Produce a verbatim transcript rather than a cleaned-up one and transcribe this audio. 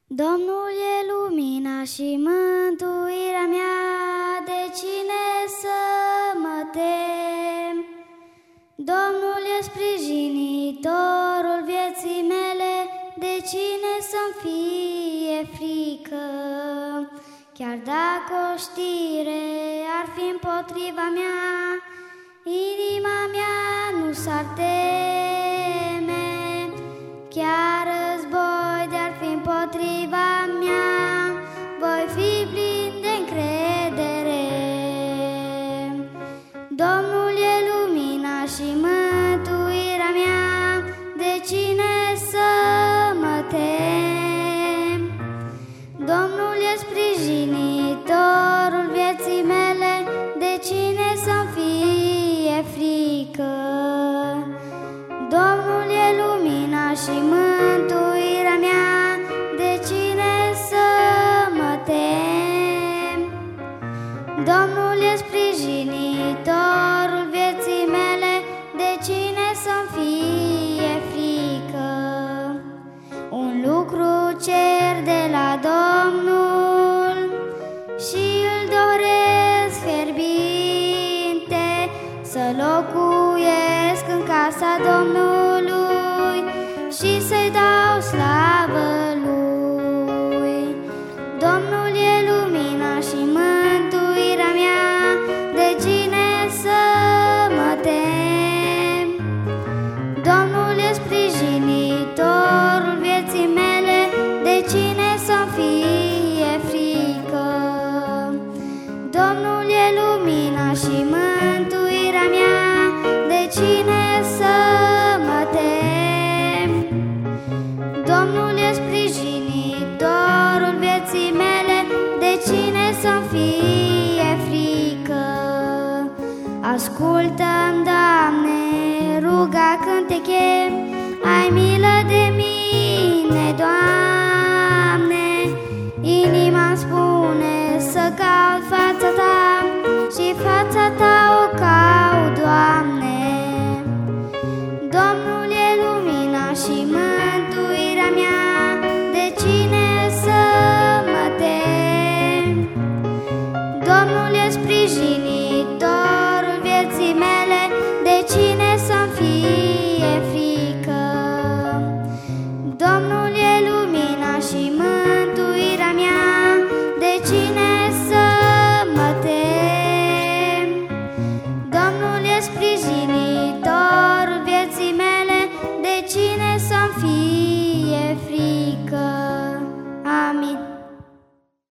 Domnul e lumina și mântuirea mea, de cine să mă tem? Domnul e sprijinitorul vieții mele, de cine să-mi fie frică? Chiar dacă o știre ar fi împotriva mea, inima mea nu s-ar teme. Chiar război de-ar fi împotriva mea, voi fi plin de încredere. Domnul e lumina și mântuirea mea, de cine să mă tem? Domnul e sprijinitorul vieții mele, de cine să-mi fie frică? Domnul e lumina și mântuirea mea, de cine să mă tem? Domnul e sprijinitorul vieții mele, de cine să-mi fie frică? Un lucru cer de la Domnul și îl doresc fierbinte, să locuiesc în casa Domnului și să-i dau slavă Lui. Domnul e lumina și mântuirea mea, de cine să mă tem? Domnul e sprijinitorul vieții mele, de cine să-mi fie frică? Domnul e lumina și mântuirea mea, de cine să mă tem? Domnul e sprijinitorul vieții mele, de cine să-mi fie frică? Ascultă-mi, Doamne, ruga când te chem,